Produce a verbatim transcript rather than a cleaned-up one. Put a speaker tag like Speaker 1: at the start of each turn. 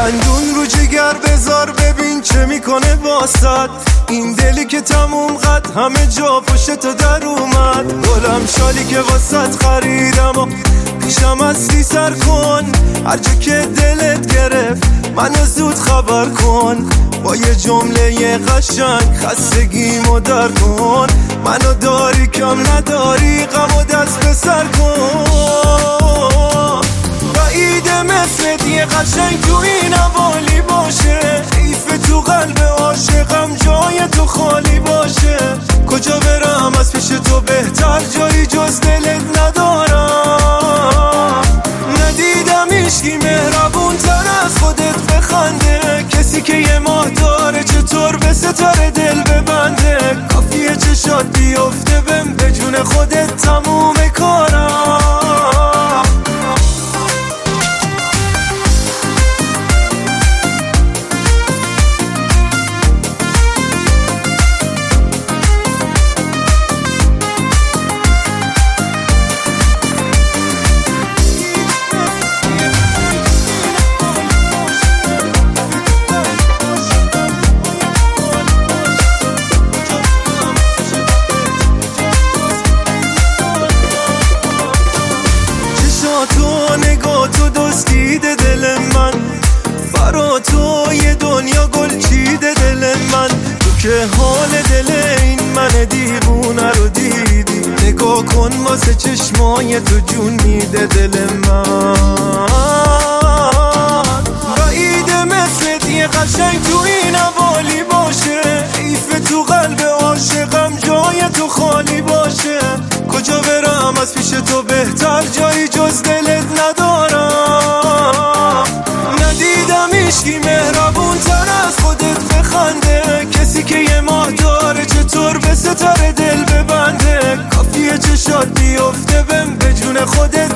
Speaker 1: دندون رو جگر بذار ببین چه میکنه واسد. این دلی که تموم قد همه جا پشت تو در اومد. گلم شالی که واسد خریدم و پیشم اصلی سر کن. هر جا که دلت گرفت منو زود خبر کن. با یه جمله قشنگ خستگیمو در کن. منو داری کم نداری غمو دست به سر کن. بعیده مثل یه قشنگ تو این حوالی باشه. حیف تو قلب عاشقم جای تو خالی باشه. کجا برم از پیش تو بهتر جایی جز دلت ندارم. ندیدم عشقی مهربون تر از خودت بخنده. کسی که یه ماه داره چطور به ستاره دل ببنده. کافیه چشات بیفته بهم به جون خودت تموم کارم. تو نگاه تو دستیده دل من. برا تو یه دنیا گل چیده دل من. تو که حال دل این من دیوونه رو دیدی. نگاه کن واسه چشمای تو جون میده دل من. بعیده مثل یه قشنگ تو این حوالی باشه. حیف تو قلب عاشقم جای تو خالی باشه. کجا برم از پیش تو بهتر جایی جز دلت ندارم. ندیدم عشقی مهربون تر از خودت بخنده. کسی که یه ماه داره چطور به ستاره دل ببنده. کافیه چشات بیفته بهم به جون خودت